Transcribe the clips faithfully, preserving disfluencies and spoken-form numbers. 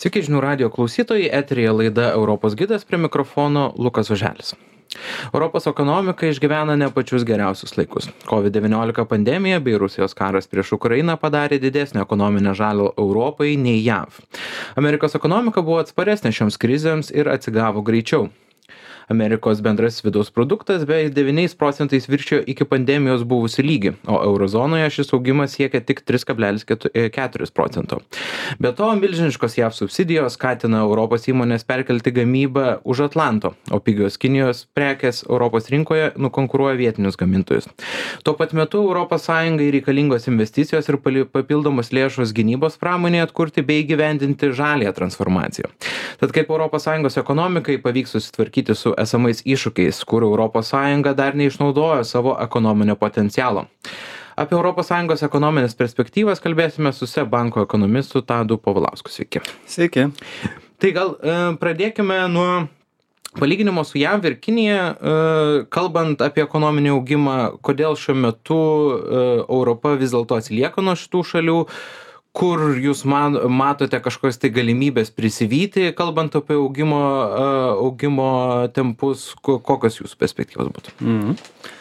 Sveiki žinių radijo klausytojai, eteryje laida Europos gidas, prie mikrofono Lukas Oželis. Europos ekonomika išgyvena ne pačius geriausius laikus. COVID devyniolika pandemija bei Rusijos karas prieš Ukrainą padarė didesnę ekonominę žalą Europai nei J A V. Amerikos ekonomika buvo atsparesnė šioms krizėms ir atsigavo greičiau. Amerikos bendrasis vidaus produktas beveik devyniais procentais viršijo iki pandemijos buvusį lygį, o eurozonoje šis augimas siekia tik tris kablelis keturis procento. Be to, milžiniškos J A V subsidijos skatina Europos įmonės perkelti gamybą už Atlanto, o pigios Kinijos prekės Europos rinkoje nukonkuruoja vietinius gamintojus. Tuo pat metu Europos Sąjungai reikalingos investicijos ir papildomos lėšos gynybos pramonėje atkurti bei įgyvendinti žaliąją transformaciją. Tad kaip Europos Sąjungos ekonomikai pavyks susitvarkyti su esamais iššūkiais, kur Europos Sąjunga dar neišnaudojo savo ekonominio potencialo. Apie Europos Sąjungos ekonominės perspektyvas kalbėsime su SEB banko ekonomistu Tadu Povilausku. Sveiki. Sveiki. Tai gal e, pradėkime nuo palyginimo su J A V ir Kinija, e, kalbant apie ekonominį augimą, kodėl šiuo metu e, Europa vis dėlto atsilieka nuo šitų šalių, kur jūs man, matote kažkokias tai galimybės prisivyti, kalbant apie augimo, augimo tempus, kokios jūsų perspektyvos būtų? Mhm.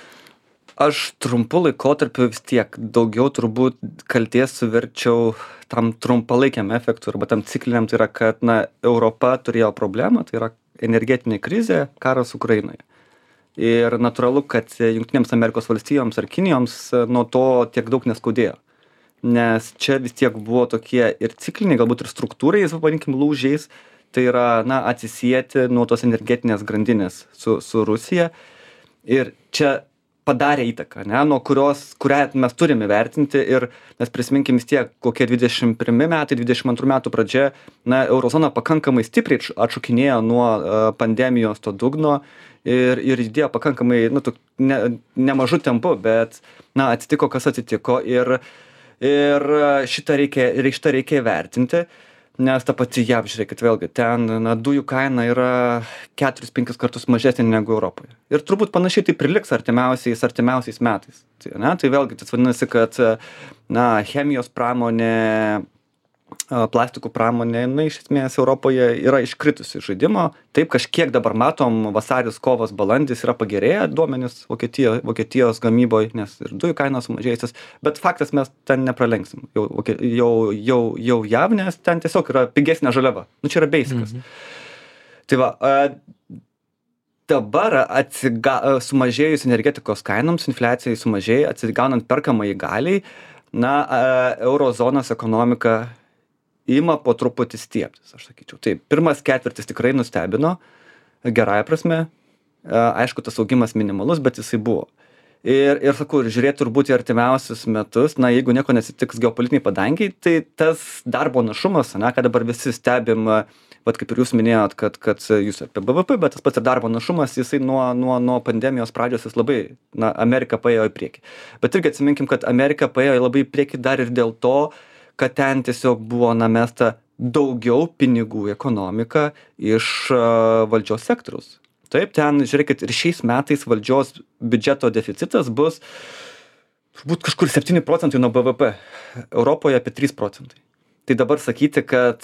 Aš trumpu laikotarpiu vis tiek daugiau turbūt kalties suverčiau tam trumpalaikiam efektui arba tam cikliniam, tai yra, kad na, Europa turėjo problemą, tai yra energetinė krizė, karas Ukrainoje. Ir natūralu, kad Jungtinėms Amerikos valstijoms ar Kinijoms nuo to tiek daug neskaudėjo. Nes čia vis tiek buvo tokie ir cikliniai, galbūt ir struktūrais, vadinkim, lūžiais, tai yra, na, atsisieti nuo tos energetinės grandinės su, su Rusija. Ir čia padarė įtaką, ne, nuo kurios, kurią mes turime vertinti ir mes prisiminkim vis tiek, kokie dvidešimt pirmi metai, dvidešimt antrų metų pradžia, na, eurozona pakankamai stipriai atšokinėjo nuo uh, pandemijos to dugno ir, ir judėjo pakankamai, nu, tuk, ne, nemažu tempu, bet, na, atsitiko, kas atsitiko ir Ir šitą reikia, šitą reikia vertinti, nes ta pati J A V, žiūrėkit, vėlgi, ten na, dujų kaina yra keturis penkis kartus mažesnė negu Europoje. Ir turbūt panašiai tai priliks artimiausiais, artimiausiais metais. Tai, ne, tai vėlgi, tas vadinasi, kad na, chemijos pramonė, plastikų pramonė, na, iš esmės Europoje yra iškritusi žaidimo. Taip, kažkiek dabar matom, vasaris, kovas, balandis yra pagerėję duomenys Vokietijo, Vokietijos gamyboje, nes ir dujų kainos sumažėjusios, bet faktas mes ten nepralenksim. Jau, jau, jau, jau J A V, nes ten tiesiog yra pigesnė žaliava. Nu, čia yra basicas. Mhm. Tai va, dabar atsiga, sumažėjus energetikos kainoms, infliacijai sumažėjai, atsigaunant perkamai galiai, na, eurozonos ekonomika ima po truputį stiebtis, aš sakyčiau. Taip, pirmas ketvirtis tikrai nustebino, gerąja prasme, aišku, tas augimas minimalus, bet jisai buvo. Ir, ir sakau, ir žiūrėti turbūt į artimiausius metus, na, jeigu nieko nesitiks geopolitiniai padangiai, tai tas darbo našumas, na, kad dabar visi stebim, vat kaip ir jūs minėjot, kad, kad jūs apie B V P, bet tas pats ir darbo našumas, jisai nuo, nuo, nuo pandemijos pradžios jis labai, na, Amerika paėjo į priekį. Bet irgi atsiminkim, kad Amerika paėjo labai į priekį dar ir dėl to, kad ten tiesiog buvo namesta daugiau pinigų į ekonomiką iš uh, valdžios sektoriaus. Taip, ten, žiūrėkit, ir šiais metais valdžios biudžeto deficitas bus turbūt kažkur septyni procentai nuo B V P. Europoje apie trys procentai. Tai dabar sakyti, kad,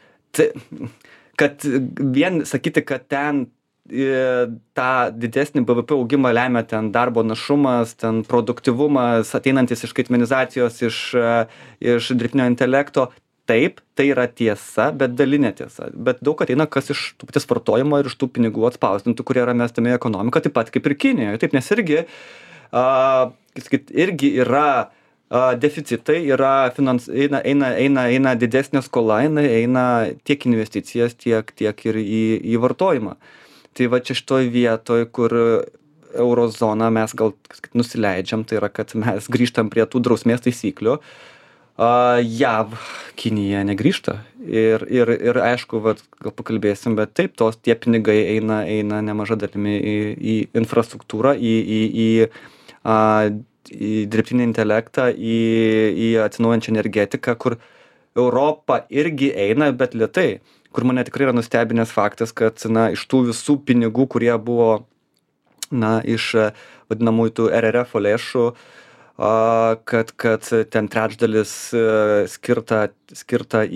kad vien sakyti, kad ten tą didesnį B V P augimą lemia ten darbo našumas, ten produktyvumas, ateinantis iš skaitmenizacijos, iš, iš dirbtinio intelekto. Taip, tai yra tiesa, bet dalinė tiesa. Bet daug ateina kas iš tų paties vartojimo ir iš tų pinigų atspausdintų, kurie yra mestami į ekonomiką, taip pat kaip ir Kinijoje. Taip, nes irgi, uh, sakyt, irgi yra uh, deficitai, yra finans, eina, eina, eina, eina didesnė skola, eina, eina tiek investicijas, tiek, tiek ir į, į vartojimą. Tai va čia šitoj vietoj, kur eurozoną mes gal nusileidžiam, tai yra, kad mes grįžtam prie tų drausmės taisyklių. Uh, J A V, Kinija negrįžta. Ir, ir, ir aišku, vat, gal pakalbėsim, bet taip, tos tie pinigai eina, eina nemaža dalimi į, į infrastruktūrą, į, į, į, uh, į dirbtinį intelektą, į, į atsinaujančią energetiką, kur Europa irgi eina, bet lėtai. Kur mane tikrai yra nustebinęs faktas, kad na, iš tų visų pinigų, kurie buvo na, iš vadinamųjų tų R R F lėšų, kad, kad ten trečdalis skirta, skirta į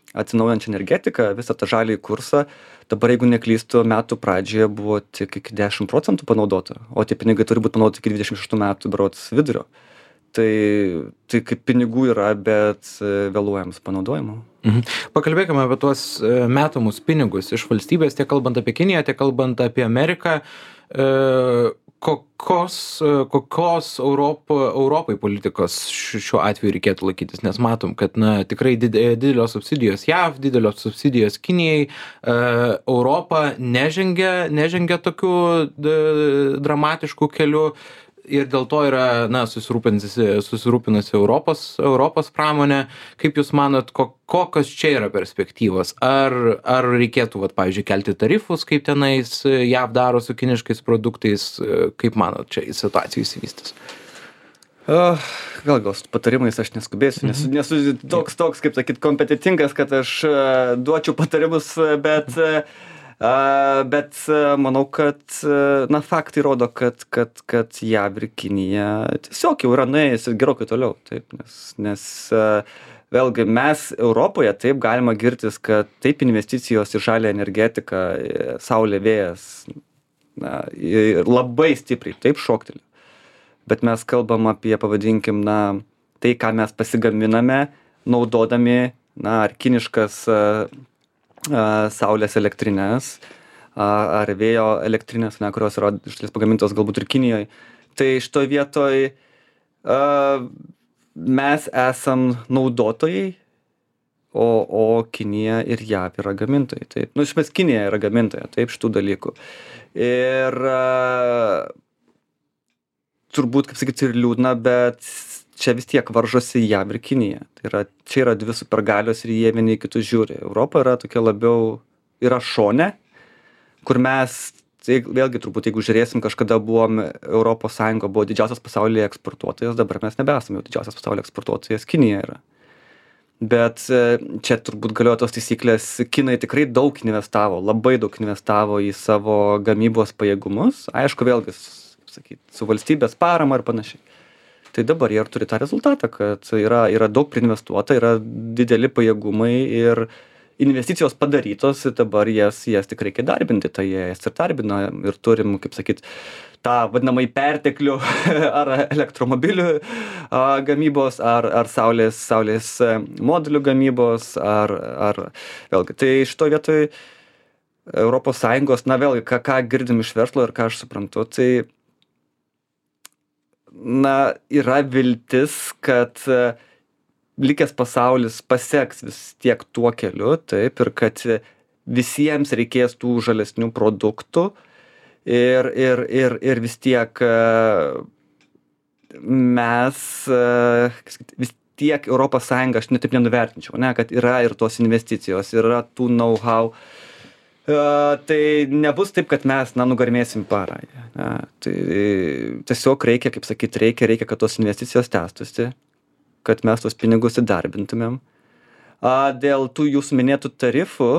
atsinaujinančią energetiką, visą tą žalį kursą, dabar, jeigu neklystu, metų pradžioje buvo tik iki dešimt procentų panaudota, o tie pinigai turi būti panaudoti iki dvidešimt šeštų metų berods vidurio. Tai, tai kaip pinigų yra, bet vėluojam su panaudojimu. Mhm. Pakalbėkime apie tuos metamus pinigus iš valstybės, tiek kalbant apie Kiniją, tiek kalbant apie Ameriką. E, kokios, kokios Europo, Europai politikos šiuo atveju reikėtų laikytis, nes matom, kad na, tikrai didelios subsidijos J A V, didelios subsidijos Kinijai, e, Europa nežengia, nežengia tokiu dramatiškų kelių. Ir dėl to yra, na, susirūpinusi, susirūpinusi Europos, Europos pramonė. Kaip Jūs manot, ko, kokios čia yra perspektyvos? Ar, ar reikėtų, vat, pavyzdžiui, kelti tarifus, kaip tenais J A V daro su kiniškais produktais? Kaip manot, čia į situaciją įsivystys? Uh, gal gal su patarimais aš neskubėsiu, nesu, nesu toks, toks, kaip sakyt, kompetitingas, kad aš uh, duočiau patarimus, bet... Uh, Uh, bet uh, manau, kad uh, na, faktai rodo, kad, kad, kad J A V ir Kinija tiesiog jau yra nuėjusi gerokai toliau. Taip, nes nes uh, vėlgi mes Europoje taip galima girtis, kad taip investicijos į žalią energetiką, saulė, vėjas na, labai stipriai taip šokteli. Bet mes kalbam apie, pavadinkim, na, tai, ką mes pasigaminame, naudodami na, ar kiniškas uh, saulės elektrinės ar vėjo elektrinės, ne, kurios yra iš dalies pagamintos galbūt ir Kinijoje. Tai šitoj vietoj mes esam naudotojai, o, o Kinija ir J A V yra gamintojai. Taip. Nu, iš esmės Kinija yra gamintoja, taip, šitų dalykų. Ir turbūt, kaip sakyti, ir liūdna, bet čia vis tiek varžosi J A V ir Kinija. Tai yra, čia yra dvi supergalios ir jie vieni kitus žiūri. Europa yra tokia labiau, yra šone, kur mes, tai vėlgi turbūt, jeigu žiūrėsim, kažkada buvom, Europos Sąjunga buvo didžiausias pasaulyje eksportuotojas, dabar mes nebesame jau didžiausias pasaulyje eksportuotojas, Kinija yra. Bet čia turbūt galioja tos taisyklės, Kinai tikrai daug investavo, labai daug investavo į savo gamybos pajėgumus, aišku, vėlgi, sakyt, su valstybės parama ir panašiai. Tai dabar jie turi tą rezultatą, kad yra, yra daug priinvestuota, yra dideli pajėgumai ir investicijos padarytos, dabar jas, jas tik reikia darbinti, tai jie jas ir darbina ir turim, kaip sakyt, tą vadinamai perteklių ar elektromobilių a, gamybos, ar, ar saulės, saulės modulių gamybos, ar, ar vėlgi. Tai šito vietoj Europos Sąjungos, na vėlgi, ką, ką girdim iš verslo ir ką aš suprantu, tai na, yra viltis, kad likęs pasaulis paseks vis tiek tuo keliu, taip, ir kad visiems reikės tų žalesnių produktų ir, ir, ir, ir vis tiek mes, vis tiek Europos Sąjunga, aš netaip nenuvertinčiau, ne, kad yra ir tos investicijos, yra tų know-how. Uh, tai nebus taip, kad mes, na, nugarmėsim parą. Ne? Tai tiesiog reikia, kaip sakyt, reikia, reikia, kad tos investicijos tęstųsi, kad mes tos pinigus įdarbintumėm. Uh, dėl tų jūsų minėtų tarifų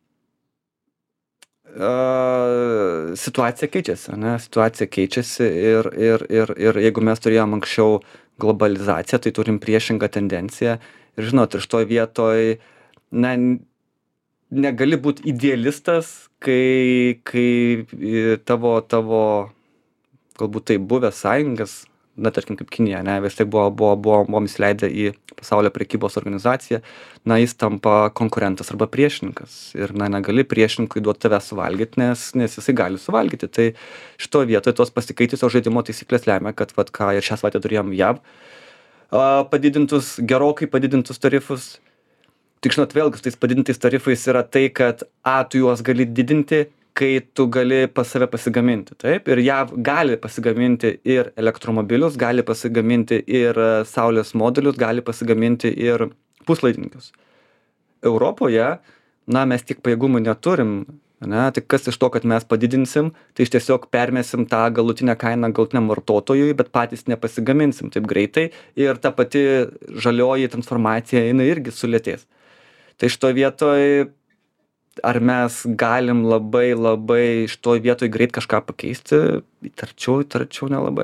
uh, situacija keičiasi, ne? Situacija keičiasi ir, ir, ir, ir jeigu mes turėjom anksčiau globalizaciją, tai turim priešingą tendenciją. Ir žinot, ir šitoj vietoj, na, negali būti idealistas, kai, kai tavo, tavo, galbūt tai buvęs sąjungas, na, tarkim, kaip Kinija, ne, vis tiek buvo, buvo, buvo, buvom įsileidę į pasaulio prekybos organizaciją, na, jis tampa konkurentas arba priešininkas. Ir, na, negali priešininkui duoti tave suvalgyti, nes, nes jisai gali suvalgyti. Tai šito vietoje tos pasikeitusios žaidimo taisyklės lemia, kad, vat, ką ir šią savaitę turėjom J A V, padidintus, gerokai padidintus tarifus. Tik žinot, vėlgi, su tais padidintais tarifais yra tai, kad A, tu juos gali didinti, kai tu gali pas save pasigaminti, taip? Ir J A V gali pasigaminti ir elektromobilius, gali pasigaminti ir saulės modulius, gali pasigaminti ir puslaidininkius. Europoje, na, mes tiek pajėgumų neturim, ne? Tik kas iš to, kad mes padidinsim, tai iš tiesiog permesim tą galutinę kainą galutiniam vartotojui, bet patys nepasigaminsim taip greitai ir ta pati žalioji transformacija, jinai irgi sulėtės. Tai šitoj vietoj, ar mes galim labai, labai šitoj vietoj greit kažką pakeisti, įtarčiau, įtarčiau nelabai.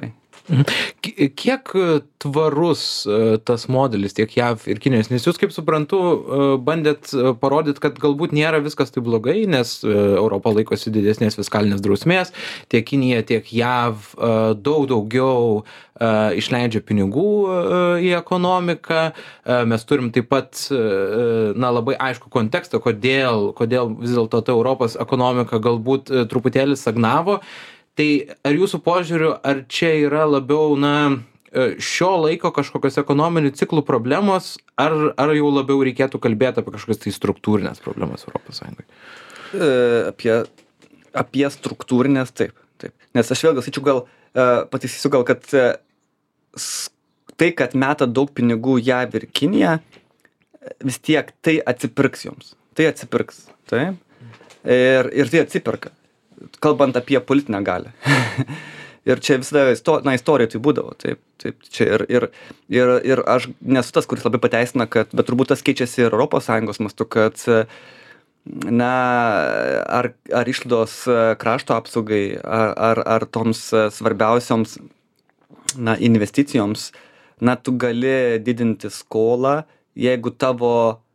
Mhm. Ki- Kiek e, tvarus e, tas modelis tiek JAV ir Kinijos, nes jūs, kaip suprantu, e, bandėt e, parodyti, kad galbūt nėra viskas taip blogai, nes e, Europa laikosi didesnės fiskalinės drausmės, tiek Kinija, tiek JAV e, daug daugiau e, išleidžia pinigų e, į ekonomiką. E, Mes turim taip pat e, na, labai aišku kontekstą, kodėl, kodėl vis dėlto ta Europos ekonomika galbūt e, truputėlį stagnavo. Tai ar jūsų požiūriu, ar čia yra labiau, na, e, šio laiko kažkokios ekonominių ciklų problemos, ar, ar jau labiau reikėtų kalbėti apie kažkokias tai struktūrinės problemas Europos Sąjungoje? E, apie, apie struktūrinės, taip, taip. Nes aš vėlgi sakyčiau, gal, e, pataisysiu gal, kad e, s- tai, kad meta daug pinigų JAV ir Kinija, vis tiek tai atsipirks joms. Tai atsipirks, taip. Ir, ir tai atsiperka, kalbant apie politinę galią. Ir čia visada, isto, na, istorija tai būdavo, taip, taip, čia ir, ir, ir, ir aš nesu tas, kuris labai pateisina, kad, bet turbūt tas keičiasi ir Europos Sąjungos mastu, kad, na, ar, ar išlaidos krašto apsaugai, ar, ar, ar toms svarbiausioms, na, investicijoms, na, tu gali didinti skolą, jeigu tavo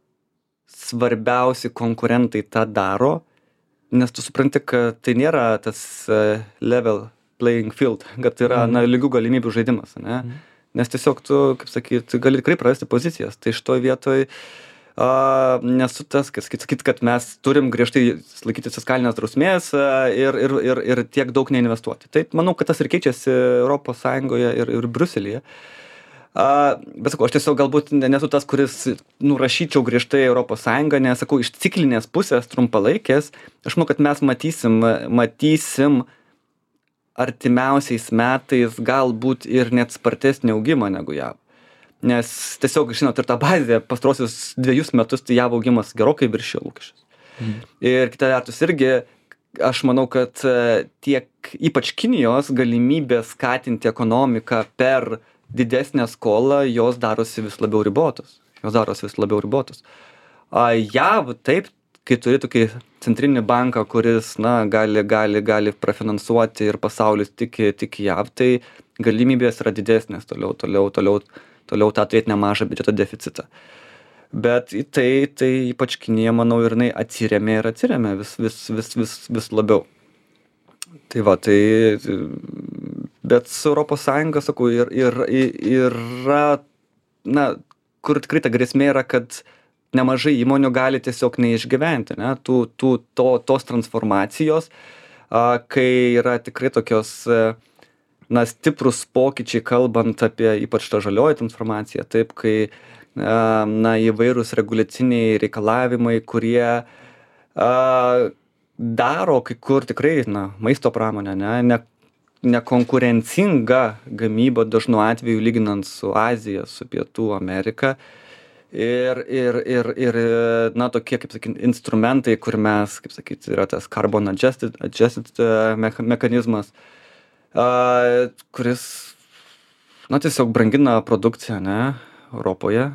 svarbiausi konkurentai tą daro, nes tu supranti, kad tai nėra tas e, level playing field, kad tai yra, na, lygių galimybių žaidimas, ne? Nes tiesiog tu, kaip sakyt, gali tikrai prarasti pozicijas. Tai šitoj vietoj a, nesu tas, kas sakyt, kad mes turim griežtai laikytis fiskalinės drausmės a, ir, ir, ir, ir tiek daug neinvestuoti. Tai manau, kad tas ir keičiasi Europos Sąjungoje ir, ir Briuselyje. A, bet sakau, aš tiesiog galbūt ne- nesu tas, kuris nurašyčiau griežtai Europos Sąjungą, nes sakau, iš ciklinės pusės trumpalaikės, aš manau, kad mes matysim, matysim artimiausiais metais galbūt ir net spartesnį augimą negu JAV. Nes tiesiog, žinot, ir ta bazė pastrosius dviejus metus, tai JAV augimas gerokai viršijo lūkesčius. Mhm. Ir kita vertus irgi, aš manau, kad e, tiek ypač Kinijos galimybė skatinti ekonomiką per didesnę skolą, jos darosi vis labiau ribotos. Jos darosi vis labiau ribotos. A, JAV taip, kai turi tokį centrinį banką, kuris, na, gali, gali, gali prafinansuoti ir pasaulis tiki, tiki JAV, tai galimybės yra didesnės toliau, toliau, toliau, toliau tą turėti nemažą biudžeto deficitą. Bet į tai, tai ypač Kinija, manau, ir jinai atsiremė ir atsiremė vis, vis, vis, vis, vis labiau. Tai va, tai, bet su Europos Sąjunga, sakau, ir, ir, ir yra, na, kur tikrai ta grėsmė yra, kad nemažai įmonių gali tiesiog neišgyventi, ne, tų, tų, to, tos transformacijos, a, kai yra tikrai tokios, a, na, stiprus pokyčiai, kalbant apie ypač tą žalioji transformaciją, taip, kai, a, na, įvairūs reguliaciniai reikalavimai, kurie a, daro kai kur tikrai, na, maisto pramonę, ne, ne, nekonkurencinga gamyba dažnu atveju lyginant su Azija, su Pietų Amerika. Ir, ir, ir, ir, na, tokie, kaip sakyti, instrumentai, kur mes, kaip sakyti, yra tas carbon adjusted, adjusted uh, mecha, mechanizmas, uh, kuris, na, tiesiog brangina produkciją, ne, Europoje.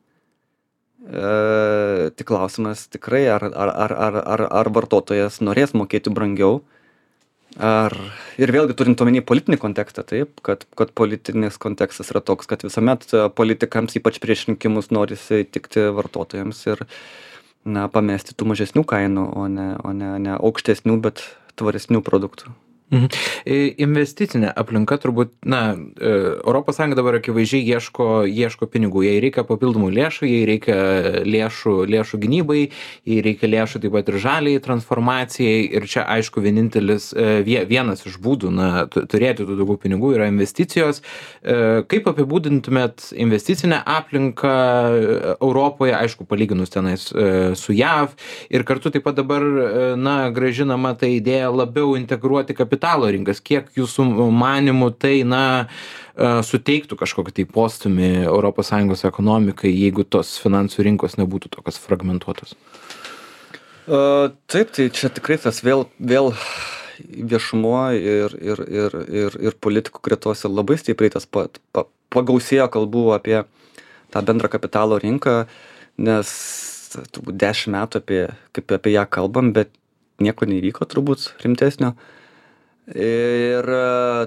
E, tik klausimas tikrai, ar, ar, ar, ar, ar, ar vartotojas norės mokėti brangiau. Ar, ir vėlgi turint omeny politinį kontekstą, taip, kad, kad politinis kontekstas yra toks, kad visuomet politikams, ypač prieš rinkimus, norisi tikti vartotojams ir, na, pamesti tų mažesnių kainų, o ne, o ne, ne aukštesnių, bet tvaresnių produktų. Mhm. Investicinė aplinka turbūt, na, Europos Sąjunga dabar akivaizdžiai ieško, ieško pinigų, jai reikia papildomų lėšų, jai reikia lėšų, lėšų gynybai, jai reikia lėšų taip pat ir žaliai transformacijai ir čia, aišku, vienintelis, vienas iš būdų, na, turėti tų daugiau pinigų yra investicijos. Kaip apibūdintumėt investicinę aplinką Europoje, aišku, palyginus tenais su JAV ir kartu taip pat dabar, na, grąžinama ta idėja labiau integruoti kapitalą kapitalo rinkas, kiek jūsų manimų tai, na, suteiktų kažkokį tai postūmį Europos Sąjungos ekonomikai, jeigu tos finansų rinkos nebūtų tokios fragmentuotos? Uh, taip, tai čia tikrai tas vėl, vėl viešumo ir, ir, ir, ir, ir politikų gretose labai stipriai tas pat, pa, pagausėjo kalbų apie tą bendrą kapitalo rinką, nes turbūt dešimt metų apie, kaip apie ją kalbam, bet nieko neįvyko turbūt rimtesnio. Ir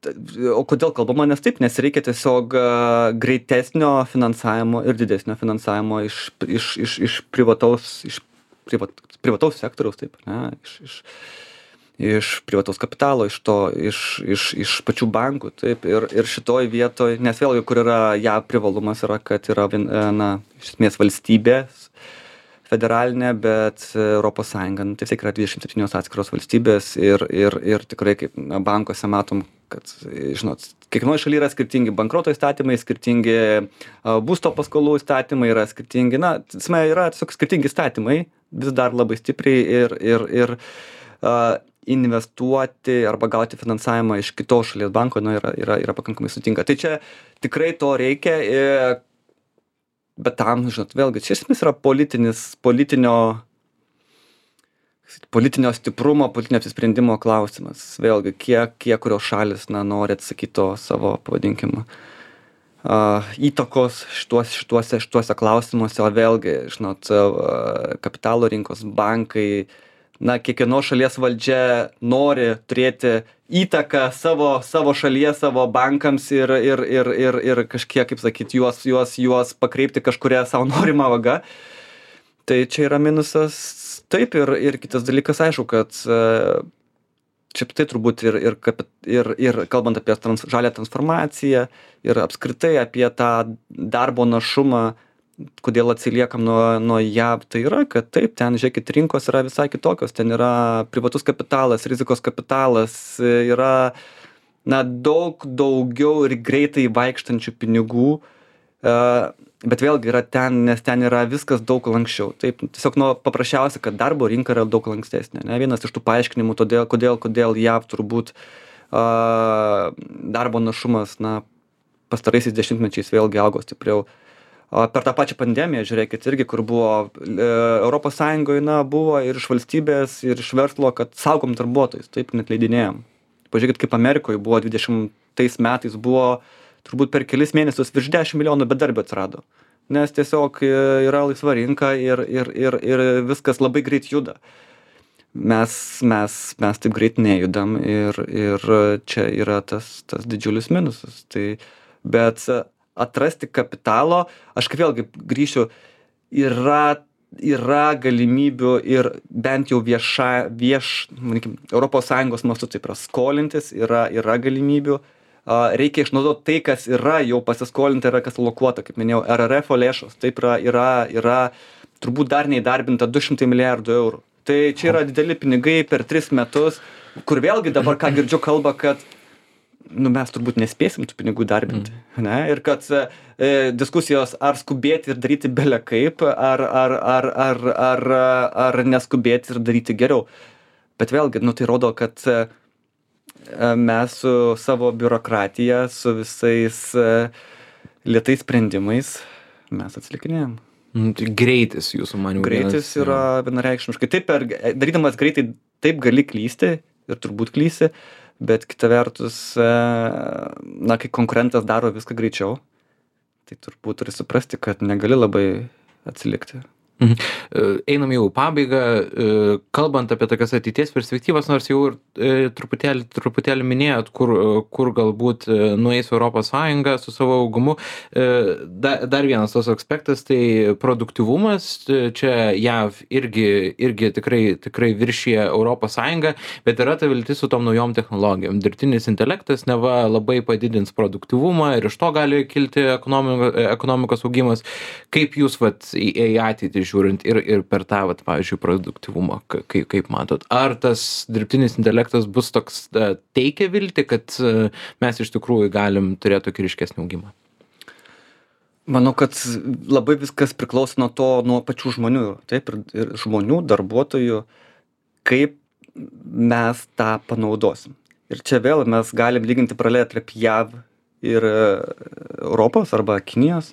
o kodėl kalbama, nes taip, nes reikia tiesiog greitesnio finansavimo ir didesnio finansavimo iš, iš, iš, iš privataus, iš privat, privataus sektoriaus, taip, ne, iš, iš, iš privataus kapitalo, iš to, iš, iš, iš pačių bankų, taip, ir, ir šitoj vietoj, nes vėlgi, kur yra ją privalumas yra, kad yra, na, iš esmės valstybės, federalinė, bet Europos Sąjunga, nu, tai vis tiek yra dvidešimt septynios atskiros valstybės ir, ir, ir tikrai kaip na, bankuose matom, kad, žinot, kiekvienoje šalyje yra skirtingi bankroto įstatymai, skirtingi a, būsto paskolų įstatymai, yra skirtingi, na, tasme, yra tiesiog skirtingi įstatymai, vis dar labai stipriai ir, ir, ir a, investuoti arba gauti finansavimą iš kitos šalies banko, na, yra, yra, yra pakankamai sutinka. Tai čia tikrai to reikia. Ir, bet tam, žinot, vėlgi, čia esmės yra politinis, politinio, politinio stiprumo, politinio apsisprendimo klausimas. Vėlgi, kiek, kiek kurios šalis, na, nori atsakyti to savo, pavadinkim, uh, įtakos šituos, šituose, šituose klausimuose, o vėlgi, žinot, uh, kapitalo rinkos bankai, na, kiekvienos šalies valdžia nori turėti įtaką savo, savo šalyje, savo bankams ir, ir, ir, ir, ir kažkiek, kaip sakyti, juos, juos, juos pakreipti kažkuria savo norimą vagą. Tai čia yra minusas. Taip, ir, ir kitas dalykas, aišku, kad čia tai turbūt ir, ir, ir, ir kalbant apie trans, žalią transformaciją ir apskritai apie tą darbo našumą, kodėl atsiliekam nuo, nuo J A V, tai yra, kad taip, ten, žiūrėkit, rinkos yra visai kitokios, ten yra privatus kapitalas, rizikos kapitalas, yra, na, daug daugiau ir greitai vaikštančių pinigų, bet vėlgi yra ten, nes ten yra viskas daug lanksčiau. Taip, tiesiog nuo paprasčiausia, kad darbo rinka yra daug lankstesnė, ne, vienas iš tų paaiškinimų, todėl, kodėl, kodėl J A V turbūt a, darbo našumas, na, pastaraisiais dešimtmečiais vėlgi augo stipriau. Per tą pačią pandemiją, žiūrėkit, irgi, kur buvo e, Europos Sąjungoje, na, buvo ir iš valstybės, ir iš verslo, kad saugom darbuotojus, taip, net leidinėjom. Pažiūrėkit, kaip Amerikoje buvo dvidešimtais metais, buvo turbūt per kelis mėnesius virš dešimt milijonų bedarbių atsirado. Nes tiesiog yra laisva rinka ir, ir, ir, ir viskas labai greit juda. Mes, mes, mes taip greit nejudam ir, ir čia yra tas, tas didžiulis minusas. Tai, bet atrasti kapitalo, aš kaip vėlgi grįšiu, yra, yra galimybių ir bent jau vieša, vieš, manykim, Europos Sąjungos mastu taip yra skolintis, yra, yra galimybių, reikia išnaudoti tai, kas yra jau pasiskolinta, yra kas lokuota, kaip minėjau, R R F lėšos, taip yra, yra, yra turbūt dar neįdarbinta du šimtai milijardų eurų. Tai čia yra dideli pinigai per tris metus, kur vėlgi dabar, ką girdžiu, kalba, kad nu, mes turbūt nespėsim tų pinigų darbinti, mm. ne? Ir kad e, diskusijos ar skubėti ir daryti bele kaip, ar, ar, ar, ar, ar, ar neskubėti ir daryti geriau. Bet vėlgi, nu, tai rodo, kad e, mes su savo biurokratija, su visais e, lėtais sprendimais, mes atsilikinėjom. Greitis jūsų manymų. Greitis yra vienareikšmiškai. Taip, per, darydamas greitai, taip gali klysti ir turbūt klysi. Bet kita vertus, na, kai konkurentas daro viską greičiau, tai turbūt turi suprasti, kad negali labai atsilikti. Mhm. Einam jau į pabaigą, kalbant apie tokias ateities perspektyvas, nors jau ir truputėlį, truputėlį minėjot, kur, kur galbūt nueis Europos Sąjunga su savo augumu. Da, dar vienas tos aspektas, tai produktyvumas, čia J A V irgi, irgi tikrai, tikrai viršyje Europos Sąjungą, bet yra ta viltis su tom naujom technologijom. Dirbtinis intelektas neva labai padidins produktyvumą ir iš to gali kilti ekonomikos, ekonomikos augimas. Kaip jūs vat, į, į ateitį žiūrint ir, ir per tą, vat, pavyzdžiui, produktyvumą, kaip, kaip matot? Ar tas dirbtinis intelektas bus toks teikia viltį, kad mes iš tikrųjų galim turėti tokį ryškesnį augimą? Manau, kad labai viskas priklauso nuo to, nuo pačių žmonių, taip, ir, ir žmonių, darbuotojų, kaip mes tą panaudosim. Ir čia vėl mes galim lyginti paralelę tarp J A V ir Europos arba Kinijos.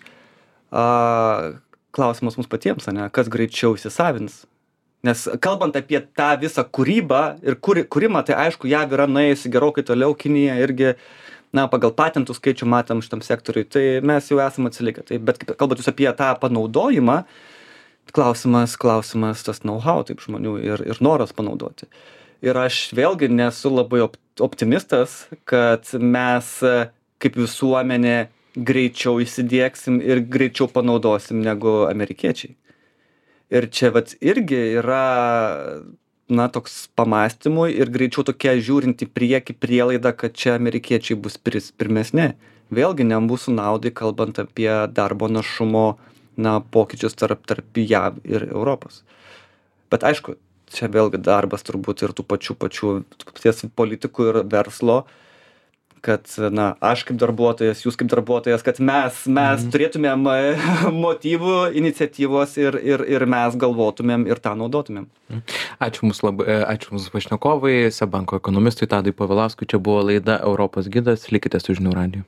A, klausimas mums patiems, ne, kas greičiau įsisavins. Nes kalbant apie tą visą kūrybą ir kūri, kūrimą, tai aišku, J A V yra nuėjusi gerokai toliau, Kinija irgi, na, pagal patentų skaičių matom šitam sektoriui, tai mes jau esame atsilikę. Tai, bet kalbant jūs apie tą panaudojimą, klausimas, klausimas tas know-how, taip, žmonių ir, ir noras panaudoti. Ir aš vėlgi nesu labai optimistiškas optimistas, kad mes kaip visuomenė greičiau įsidiegsim ir greičiau panaudosim negu amerikiečiai. Ir čia vat irgi yra, na, toks pamąstymui ir greičiau tokia žiūrint į priekį prielaida, kad čia amerikiečiai bus pris, pirmesni. Vėlgi ne mūsų naudai, kalbant apie darbo našumo, na, pokyčius tarp, tarp J A V ir Europos. Bet aišku, čia vėlgi darbas turbūt ir tų pačių pačių ties politikų ir verslo, kad, na, aš kaip darbuotojas, jūs kaip darbuotojas, kad mes, mes mm. turėtumėm motyvų, iniciatyvos ir, ir, ir mes galvotumėm ir tą naudotumėm. Ačiū mūsų labai, ačiū mūsų pašnekovai, Seb banko ekonomistui Tadui Povilauskui, čia buvo laida Europos gidas, likite su žinių radiju.